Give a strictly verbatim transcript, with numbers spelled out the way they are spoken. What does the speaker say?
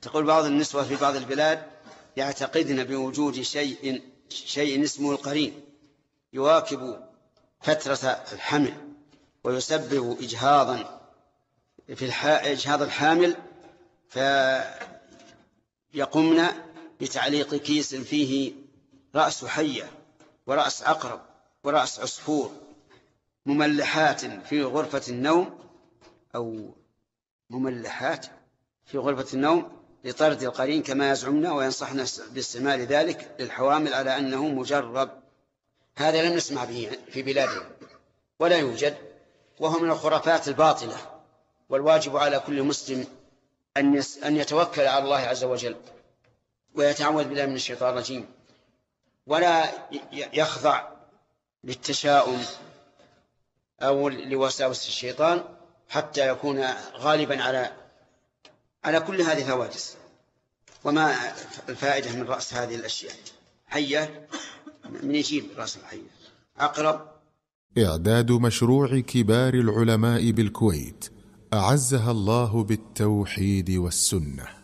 تقول بعض النسوة في بعض البلاد يعتقدن بوجود شيء شيء اسمه القرين يواكب فترة الحمل ويسبب إجهاضا في إجهاض الحامل، فيقومن بتعليق كيس فيه رأس حية ورأس عقرب ورأس عصفور مملحات في غرفة النوم، أو مملحات في غرفة النوم لطرد القرين كما يزعمنا، وينصحنا باستعمال ذلك للحوامل على أنه مجرب. هذا لم نسمع به في بلادنا ولا يوجد، وهو من الخرافات الباطلة. والواجب على كل مسلم أن يتوكل على الله عز وجل ويتعوذ بالله من الشيطان الرجيم، ولا يخضع للتشاؤم أو لوساوس الشيطان حتى يكون غالبا على على كل هذه الحوادث. وما الفائدة من رأس هذه الأشياء؟ حية، من يجيب رأس الحية؟ عقرب. إعداد مشروع كبار العلماء بالكويت أعزها الله بالتوحيد والسنة.